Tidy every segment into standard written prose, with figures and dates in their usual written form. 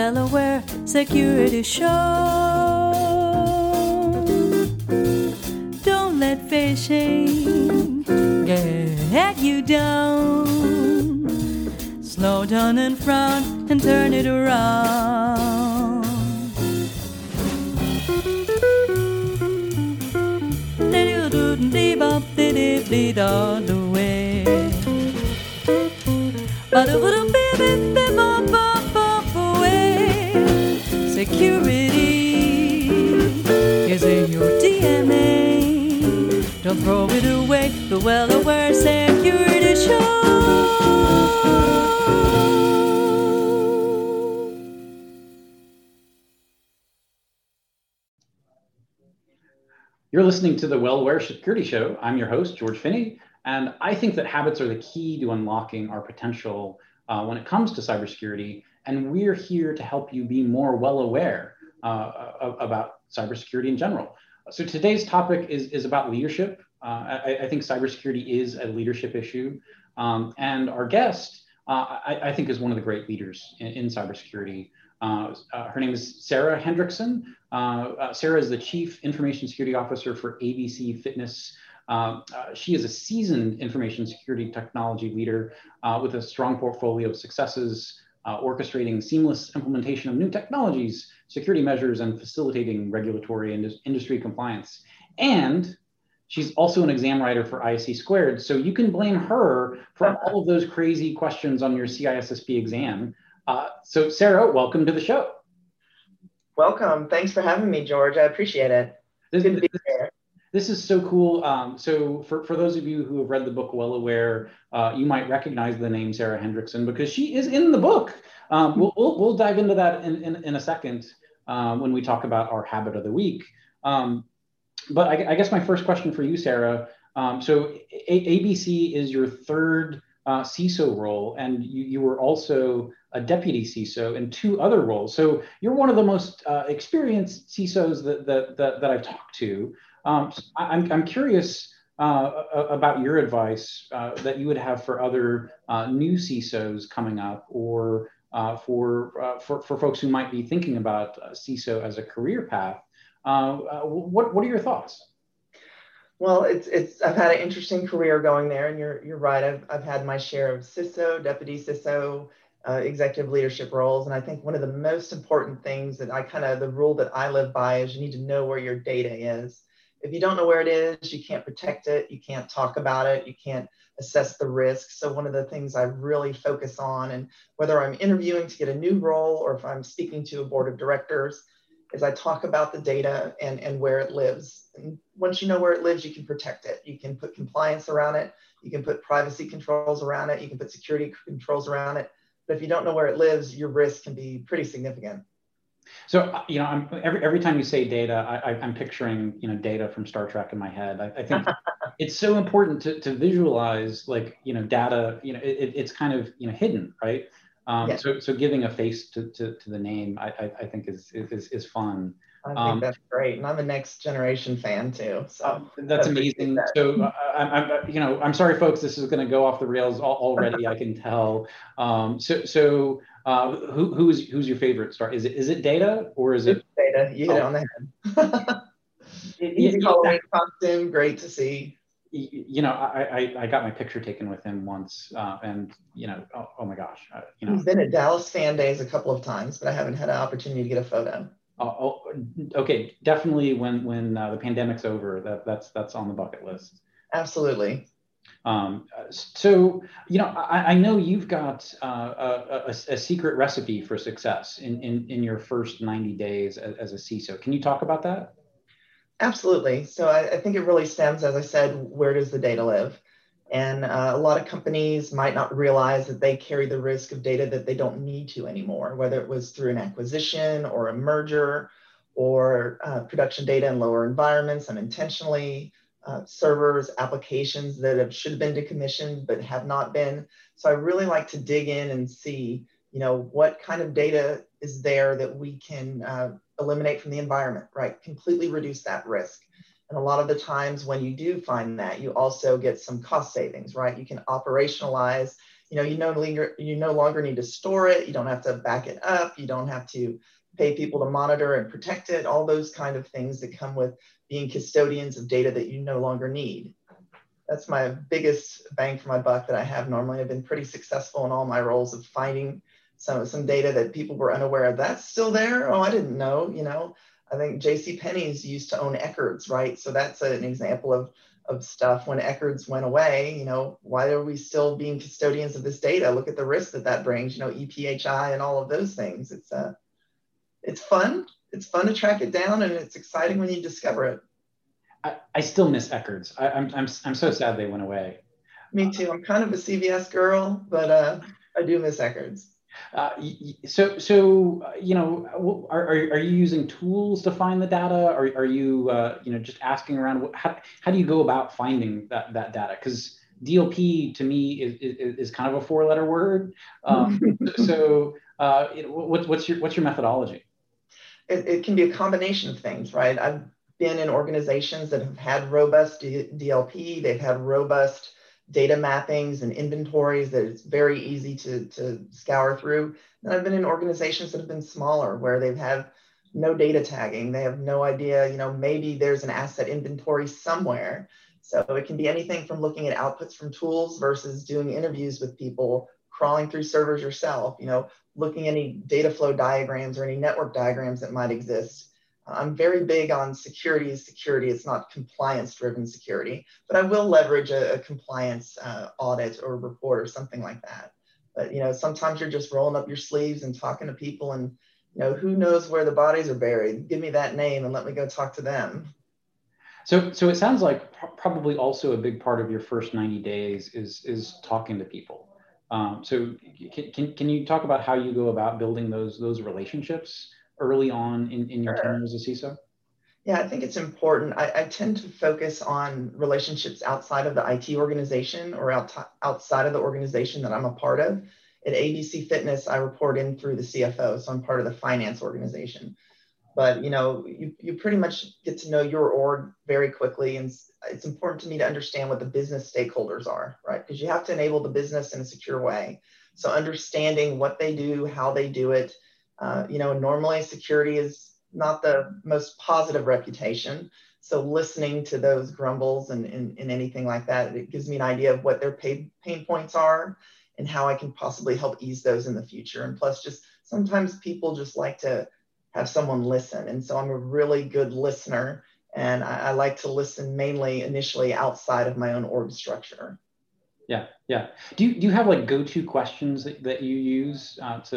Well-Aware Security Show. Don't let phishing get you down. Slow down and frown and turn it around. Dee-bop, dee-dee-dee-da, the way. Security is in your DNA. Don't throw it away. The Well-Aware Security Show. You're listening to the Well-Aware Security Show. I'm your host, George Finney, and I think that habits are the key to unlocking our potential when it comes to cybersecurity, and we're here to help you be more well-aware about cybersecurity in general. So today's topic is about leadership. I think cybersecurity is a leadership issue, and our guest, I think, is one of the great leaders in cybersecurity. Her name is Sarah Hendrickson. Sarah is the Chief Information Security Officer for ABC Fitness. She is a seasoned information security technology leader with a strong portfolio of successes, orchestrating seamless implementation of new technologies, security measures, and facilitating regulatory and industry compliance. And she's also an exam writer for ISC Squared, so you can blame her for all of those crazy questions on your CISSP exam. So Sarah, welcome to the show. Welcome. Thanks for having me, George. I appreciate it. It's good to be here. This is so cool. So for those of you who have read the book Well-Aware, you might recognize the name Sarah Hendrickson because she is in the book. We'll dive into that in a second when we talk about our habit of the week. But I guess my first question for you, Sarah, so ABC is your third CISO role, and you were also a deputy CISO in two other roles. So you're one of the most experienced CISOs that I've talked to. I'm curious about your advice that you would have for other new CISOs coming up, or for folks who might be thinking about CISO as a career path. What are your thoughts? Well, I've had an interesting career going there, and you're right. I've had my share of CISO, deputy CISO, executive leadership roles, and I think one of the most important things that the rule that I live by is you need to know where your data is. If you don't know where it is, you can't protect it, you can't talk about it, you can't assess the risk. So one of the things I really focus on, and whether I'm interviewing to get a new role or if I'm speaking to a board of directors, is I talk about the data and where it lives. And once you know where it lives, you can protect it. You can put compliance around it. You can put privacy controls around it. You can put security controls around it. But if you don't know where it lives, your risk can be pretty significant. So, every time you say data, I'm picturing, data from Star Trek in my head. I think it's so important to visualize, data, it's kind of, hidden, right? Yeah. So giving a face to the name, I think is fun. I think that's great, and I'm a Next Generation fan too. So that's amazing. That. So I'm sorry, folks. This is going to go off the rails already. I can tell. Who's your favorite star? Is it Data or is it Data? You hit it on the head. Easy Halloween costume, great to see. I got my picture taken with him once, and oh my gosh, He's been at Dallas Fan Days a couple of times, but I haven't had an opportunity to get a photo. Okay, definitely when the pandemic's over, that's on the bucket list. Absolutely. So I know you've got a secret recipe for success in your first 90 days as a CISO. Can you talk about that? Absolutely. So I think it really stems, as I said, where does the data live? And a lot of companies might not realize that they carry the risk of data that they don't need to anymore, whether it was through an acquisition or a merger or production data in lower environments unintentionally, servers, applications that should have been decommissioned but have not been. So I really like to dig in and see, what kind of data is there that we can eliminate from the environment, right? Completely reduce that risk. And a lot of the times when you do find that, you also get some cost savings, right? You can operationalize you no longer need to store it. You don't have to back it up. You don't have to pay people to monitor and protect it. All those kind of things that come with being custodians of data that you no longer need. That's my biggest bang for my buck that I have normally. I've been pretty successful in all my roles of finding some data that people were unaware of. That's still there? Oh, I didn't know, I think J.C. Penney's used to own Eckerd's, right? So that's an example of stuff when Eckerd's went away, why are we still being custodians of this data? Look at the risk that brings, EPHI and all of those things. It's fun. It's fun to track it down, and it's exciting when you discover it. I still miss Eckerd's. I'm so sad they went away. Me too. I'm kind of a CVS girl, but I do miss Eckerd's. Are you using tools to find the data? Or are you just asking around? How do you go about finding that data? Because DLP to me is kind of a 4-letter word. What's your methodology? It can be a combination of things, right? I've been in organizations that have had robust DLP. They've had robust data mappings and inventories that it's very easy to scour through. And I've been in organizations that have been smaller where they've had no data tagging. They have no idea, maybe there's an asset inventory somewhere. So it can be anything from looking at outputs from tools versus doing interviews with people, crawling through servers yourself, looking at any data flow diagrams or any network diagrams that might exist. I'm very big on security. It's not compliance-driven security, but I will leverage a compliance audit or report or something like that. But sometimes you're just rolling up your sleeves and talking to people, and who knows where the bodies are buried? Give me that name and let me go talk to them. So it sounds like probably also a big part of your first 90 days is talking to people. So can you talk about how you go about building those relationships early on in your tenure as a CISO? Yeah, I think it's important. I tend to focus on relationships outside of the IT organization or outside of the organization that I'm a part of. At ABC Fitness, I report in through the CFO, so I'm part of the finance organization. But you pretty much get to know your org very quickly, and it's important to me to understand what the business stakeholders are, right? Because you have to enable the business in a secure way. So understanding what they do, how they do it. Normally security is not the most positive reputation. So listening to those grumbles and anything like that, it gives me an idea of what their pain points are and how I can possibly help ease those in the future. And plus, just sometimes people just like to have someone listen. And so I'm a really good listener, and I like to listen mainly initially outside of my own org structure. Yeah. Do you have like go-to questions that you use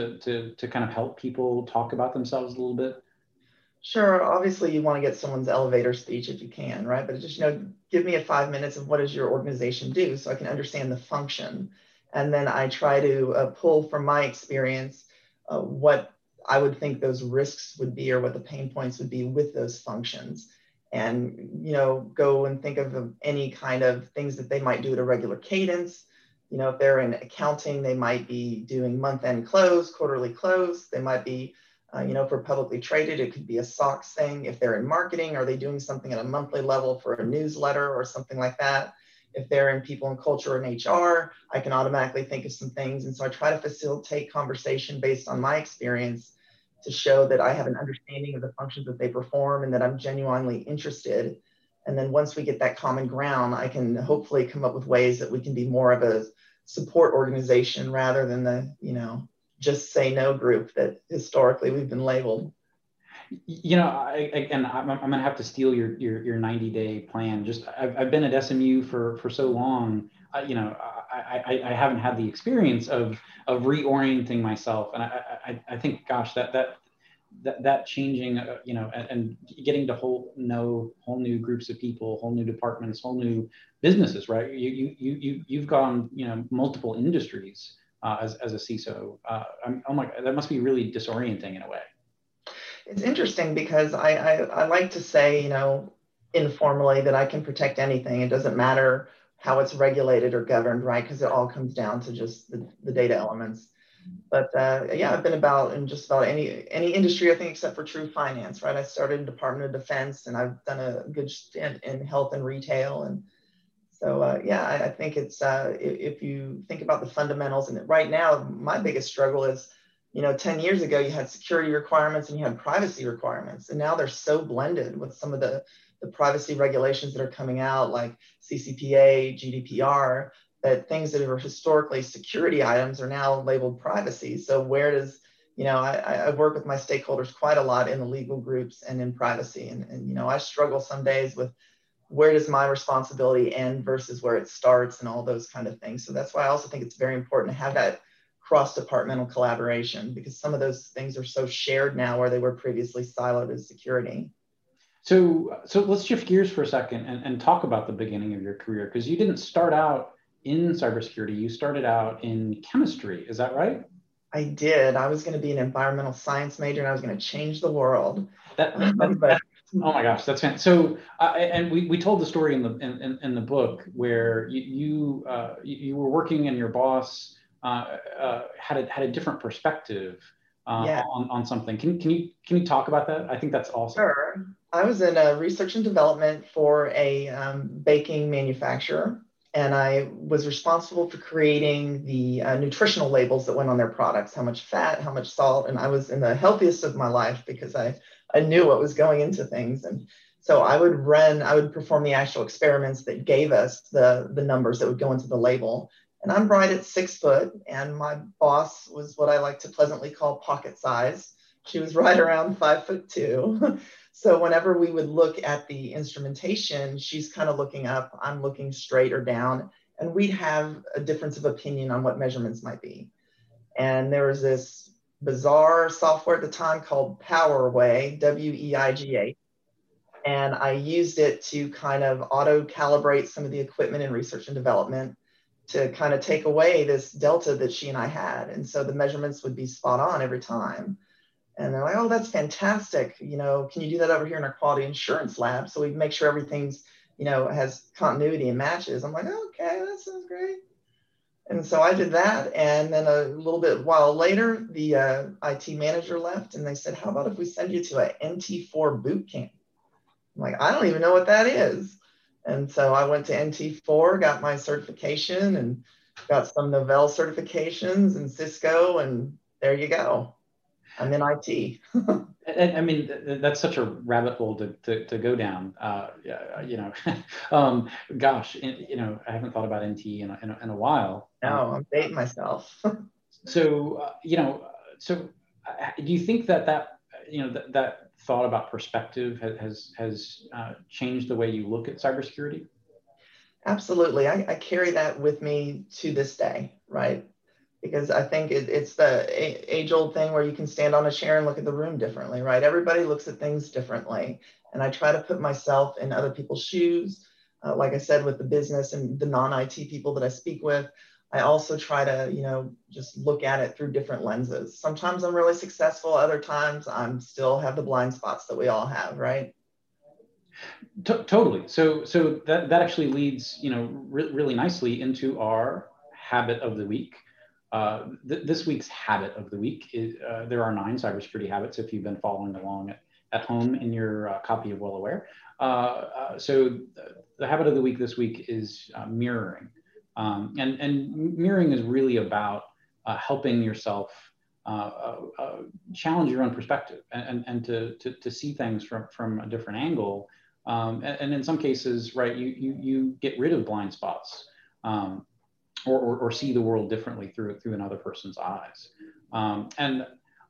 to kind of help people talk about themselves a little bit? Sure. Obviously, you want to get someone's elevator speech if you can, right? But just give me 5 minutes of what does your organization do, so I can understand the function, and then I try to pull from my experience what I would think those risks would be or what the pain points would be with those functions. And, go and think of any kind of things that they might do at a regular cadence. If they're in accounting, they might be doing month-end close, quarterly close. They might be, if we're publicly traded, it could be a SOX thing. If they're in marketing, are they doing something at a monthly level for a newsletter or something like that? If they're in people and culture and HR, I can automatically think of some things. And so I try to facilitate conversation based on my experience to show that I have an understanding of the functions that they perform and that I'm genuinely interested. And then once we get that common ground, I can hopefully come up with ways that we can be more of a support organization rather than the, just say no group that historically we've been labeled. I'm going to have to steal your 90-day plan. I've been at SMU for so long, I haven't had the experience of reorienting myself. And I think, gosh, that changing, and getting to whole new groups of people, whole new departments, whole new businesses, right? You've gone, multiple industries as a CISO. Oh my God, that must be really disorienting in a way. It's interesting because I like to say, informally that I can protect anything. It doesn't matter how it's regulated or governed, right? Because it all comes down to just the data elements. But I've been about in just about any industry, I think, except for true finance, right? I started in Department of Defense, and I've done a good stint in health and retail. And So yeah, I think it's if you think about the fundamentals, and right now my biggest struggle is, 10 years ago you had security requirements and you had privacy requirements, and now they're so blended with some of the privacy regulations that are coming out, like CCPA, GDPR, that things that were historically security items are now labeled privacy. So where does, I work with my stakeholders quite a lot in the legal groups and in privacy, and I struggle some days with where does my responsibility end versus where it starts and all those kind of things. So that's why I also think it's very important to have that cross-departmental collaboration, because some of those things are so shared now where they were previously siloed as security. So let's shift gears for a second and talk about the beginning of your career, because you didn't start out in cybersecurity, you started out in chemistry, is that right? I did. I was going to be an environmental science major and I was going to change the world. Oh my gosh, that's fantastic. So, and we told the story in the book where you were working and your boss had a different perspective on something. Can you talk about that? I think that's awesome. Sure. I was in research and development for a baking manufacturer, and I was responsible for creating the nutritional labels that went on their products, how much fat, how much salt, and I was in the healthiest of my life because I knew what was going into things. And so I would perform the actual experiments that gave us the numbers that would go into the label. And I'm right at 6 foot, and my boss was what I like to pleasantly call pocket size. She was right around 5'2". So whenever we would look at the instrumentation, she's kind of looking up, I'm looking straight or down, and we'd have a difference of opinion on what measurements might be. And there was this bizarre software at the time called PowerWay, WEIGA. And I used it to kind of auto-calibrate some of the equipment in research and development to kind of take away this delta that she and I had. And so the measurements would be spot on every time. And they're like, oh, that's fantastic. Can you do that over here in our quality assurance lab? So we make sure everything's, has continuity and matches. I'm like, okay, that sounds great. And so I did that. And then a little bit while later, the IT manager left and they said, how about if we send you to a NT4 boot camp? I'm like, I don't even know what that is. And so I went to NT4, got my certification and got some Novell certifications and Cisco, and there you go. I'm in IT. I mean, that's such a rabbit hole to go down. Gosh, I haven't thought about NT in a while. No, I'm dating myself. So do you think that thought about perspective has changed the way you look at cybersecurity? Absolutely. I carry that with me to this day, right? Because I think it's the age-old thing where you can stand on a chair and look at the room differently, right? Everybody looks at things differently. And I try to put myself in other people's shoes. Like I said, with the business and the non-IT people that I speak with, I also try to, just look at it through different lenses. Sometimes I'm really successful. Other times I'm still have the blind spots that we all have, right? Totally. So that actually leads, really nicely into our habit of the week. This week's habit of the week is there are 9 cybersecurity habits if you've been following along at home in your copy of Well Aware. So the habit of the week this week is mirroring. And mirroring is really about helping yourself challenge your own perspective and to see things from a different angle. And in some cases, right, you get rid of blind spots. Or see the world differently through another person's eyes. I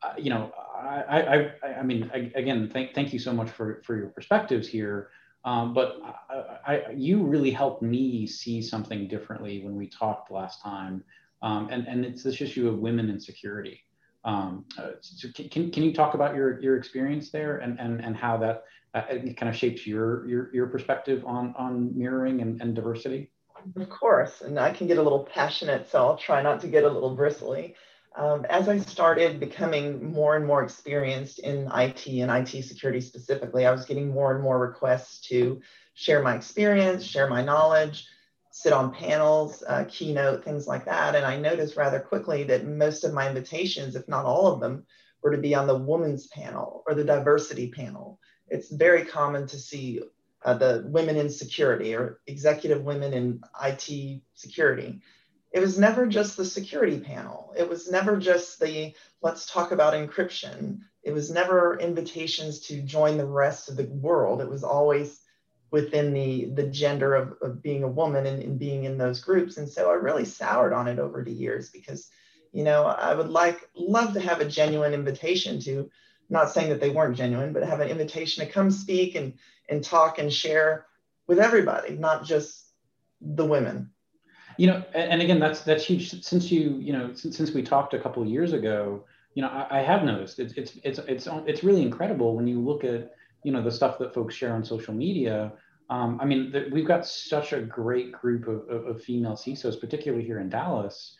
mean, again, thank you so much for your perspectives here. But you really helped me see something differently when we talked last time. And it's this issue of women in security. So can you talk about your experience there and how that kind of shapes your perspective on mirroring and diversity? Of course, and I can get a little passionate, so I'll try not to get a little bristly. As I started becoming more and more experienced in IT and IT security specifically, I was getting more and more requests to share my experience, share my knowledge, sit on panels, keynote, things like that. And I noticed rather quickly that most of my invitations, if not all of them, were to be on the women's panel or the diversity panel. It's very common to see the women in security or executive women in IT security. It was never just the security panel. It was never just the let's talk about encryption. It was never invitations to join the rest of the world. It was always within the gender of being a woman and being in those groups. And so I really soured on it over the years because, I would love to have a genuine invitation to, not saying that they weren't genuine, but have an invitation to come speak and talk and share with everybody, not just the women. And again, that's huge. Since since we talked a couple of years ago, I have noticed it's really incredible when you look at the stuff that folks share on social media. We've got such a great group of female CISOs, particularly here in Dallas,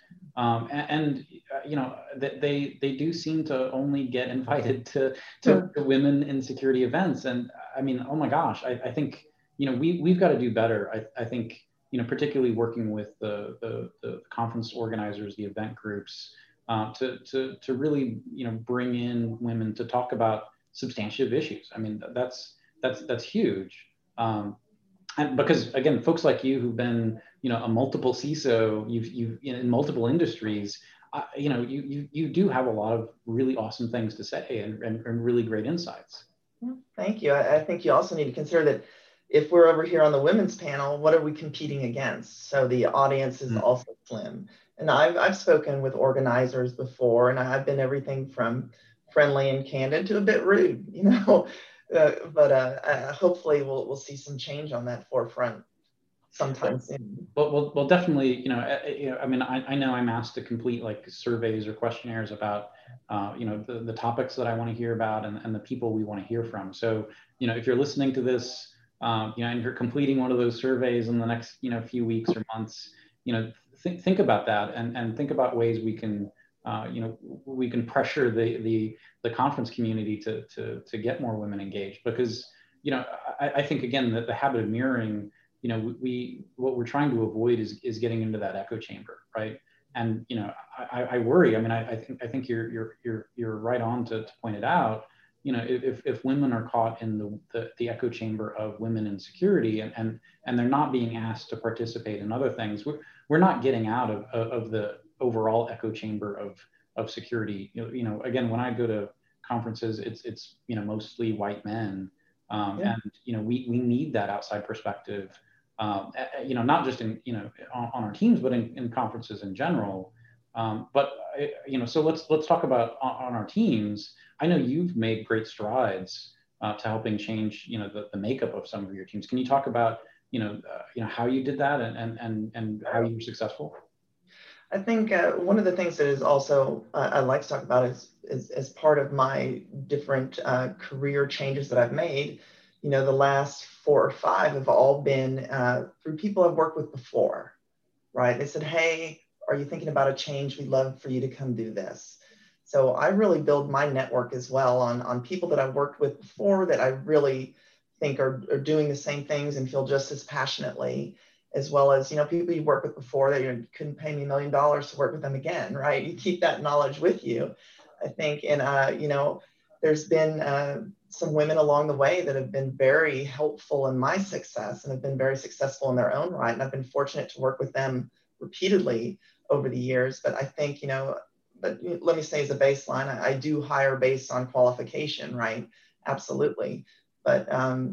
they do seem to only get invited to women in security events. And oh my gosh, I think we've got to do better. I think particularly working with the conference organizers, the event groups, to really bring in women to talk about substantive issues. That's huge. And because again, folks like you who've been a multiple CISO, you've in multiple industries, you do have a lot of really awesome things to say and really great insights. Thank you. I think you also need to consider that if we're over here on the women's panel, what are we competing against? So the audience is also slim. And I've spoken with organizers before, and I've been everything from friendly and candid to a bit rude, but hopefully we'll see some change on that forefront sometime soon. Well, definitely. I know I'm asked to complete like surveys or questionnaires about, the topics that I want to hear about and the people we want to hear from. So, if you're listening to this, and you're completing one of those surveys in the next, few weeks or months, think about that and think about ways we can, we can pressure the conference community to get more women engaged, because, I think again that the habit of mirroring, what we're trying to avoid is getting into that echo chamber, right? And I worry. I think you're right on to point it out. If women are caught in the echo chamber of women in security and they're not being asked to participate in other things, we're not getting out of the overall echo chamber of security. Again, when I go to conferences, it's mostly white men, and we need that outside perspective. Not just in on our teams, but in conferences in general. So let's talk about on our teams. I know you've made great strides to helping change the makeup of some of your teams. Can you talk about how you did that and how you were successful? I think one of the things that is also I'd like to talk about is as part of my different career changes that I've made. The last 4 or 5 have all been through people I've worked with before, right? They said, hey, are you thinking about a change? We'd love for you to come do this. So I really build my network as well on people that I've worked with before that I really think are doing the same things and feel just as passionately, as well as, people you worked with before that you couldn't pay me $1 million to work with them again, right? You keep that knowledge with you, I think. And, there's been some women along the way that have been very helpful in my success and have been very successful in their own right. And I've been fortunate to work with them repeatedly over the years. But I think, but let me say as a baseline, I do hire based on qualification, right? Absolutely. But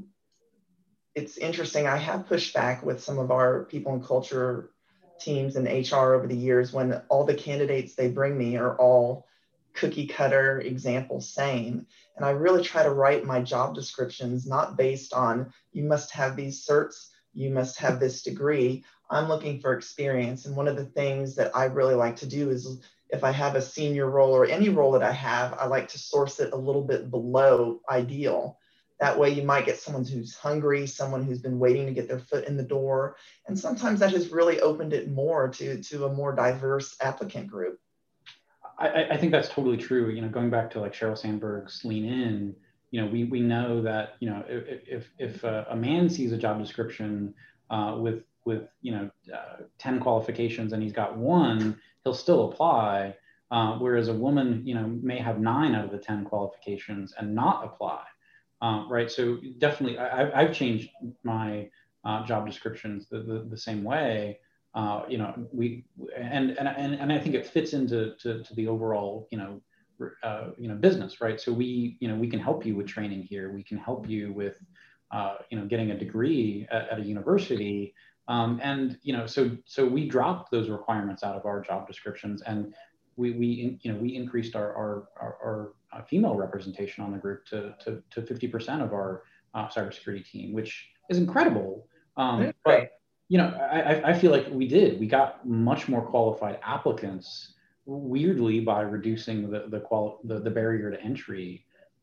it's interesting. I have pushed back with some of our people and culture teams and HR over the years when all the candidates they bring me are all cookie cutter example same. And I really try to write my job descriptions not based on you must have these certs, you must have this degree. I'm looking for experience. And one of the things that I really like to do is if I have a senior role or any role that I have, I like to source it a little bit below ideal. That way you might get someone who's hungry, someone who's been waiting to get their foot in the door. And sometimes that has really opened it more to a more diverse applicant group. I think that's totally true. Going back to like Sheryl Sandberg's Lean In, we know that, if a man sees a job description with 10 qualifications and he's got 1, he'll still apply. Whereas a woman, may have 9 out of the 10 qualifications and not apply. right? So definitely, I've changed my job descriptions the same way. And I think it fits into to the overall, business, right? So we can help you with training here. We can help you with, getting a degree at a university. So we dropped those requirements out of our job descriptions, and we increased our female representation on the group to 50% of our cybersecurity team, which is incredible. But I feel like we got much more qualified applicants, weirdly, by reducing the barrier to entry.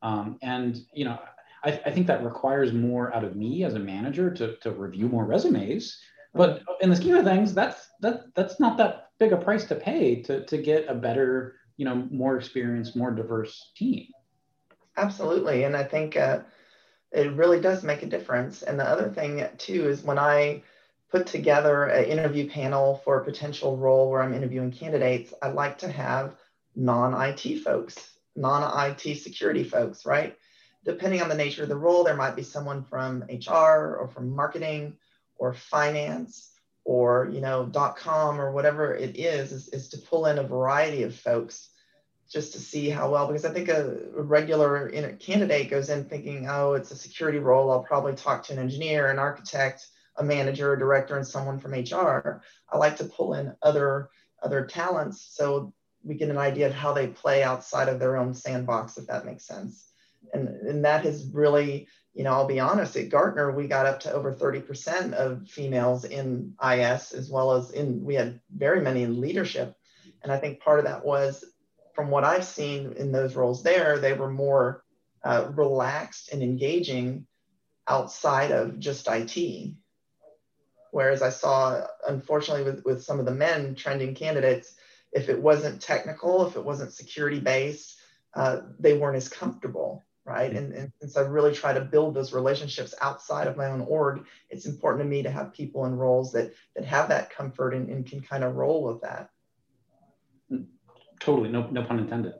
I think that requires more out of me as a manager to review more resumes. But in the scheme of things, that's not that big a price to pay to get a better, more experienced, more diverse team. Absolutely. And I think it really does make a difference. And the other thing too is when I put together an interview panel for a potential role where I'm interviewing candidates, I like to have non-IT folks, non-IT security folks, right? Depending on the nature of the role, there might be someone from HR or from marketing or finance or .com or whatever it is to pull in a variety of folks just to see how well, because I think a regular candidate goes in thinking, oh, it's a security role. I'll probably talk to an engineer, an architect, a manager, a director, and someone from HR. I like to pull in other talents so we get an idea of how they play outside of their own sandbox, if that makes sense. And that has really, I'll be honest, at Gartner, we got up to over 30% of females in IS, as well as we had very many in leadership. And I think part of that was, from what I've seen in those roles there, they were more relaxed and engaging outside of just IT. Whereas I saw, unfortunately, with some of the men trending candidates, if it wasn't technical, if it wasn't security based, they weren't as comfortable, right? And since I really try to build those relationships outside of my own org, it's important to me to have people in roles that have that comfort and can kind of roll with that. Totally, no pun intended.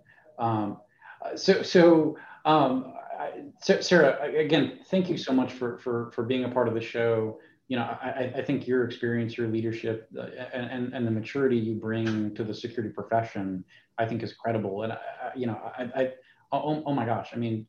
Sarah, again, thank you so much for being a part of the show. I think your experience, your leadership, and the maturity you bring to the security profession, I think is credible. And oh my gosh, I mean,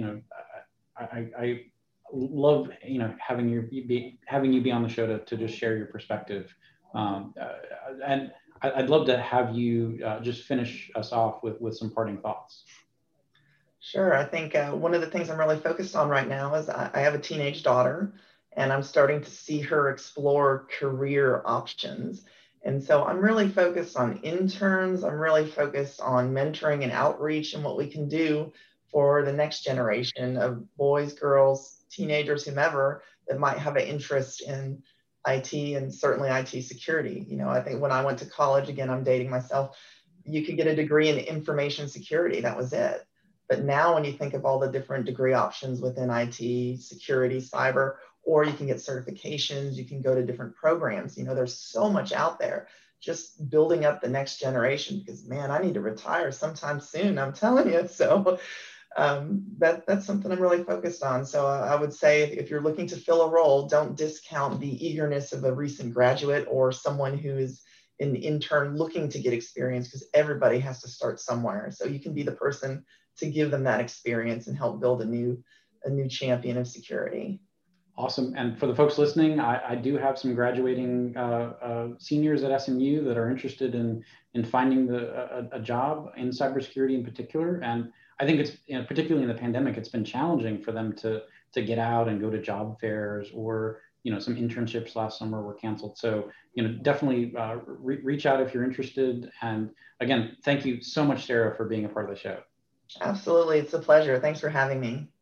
I love having you be on the show to just share your perspective, and I'd love to have you just finish us off with some parting thoughts. Sure. I think one of the things I'm really focused on right now is I have a teenage daughter, and I'm starting to see her explore career options. And so I'm really focused on interns. I'm really focused on mentoring and outreach and what we can do for the next generation of boys, girls, teenagers, whomever, that might have an interest in IT and certainly IT security. I think when I went to college, again, I'm dating myself, you could get a degree in information security. That was it. But now when you think of all the different degree options within IT, security, cyber, or you can get certifications, you can go to different programs. There's so much out there. Just building up the next generation, because man, I need to retire sometime soon, I'm telling you. So that's something I'm really focused on. So I would say if you're looking to fill a role, don't discount the eagerness of a recent graduate or someone who is an intern looking to get experience, because everybody has to start somewhere. So you can be the person to give them that experience and help build a new champion of security. Awesome. And for the folks listening, I do have some graduating seniors at SMU that are interested in finding a job in cybersecurity in particular. And I think it's, particularly in the pandemic, it's been challenging for them to get out and go to job fairs, or, some internships last summer were canceled. So, definitely reach out if you're interested. And again, thank you so much, Sarah, for being a part of the show. Absolutely. It's a pleasure. Thanks for having me.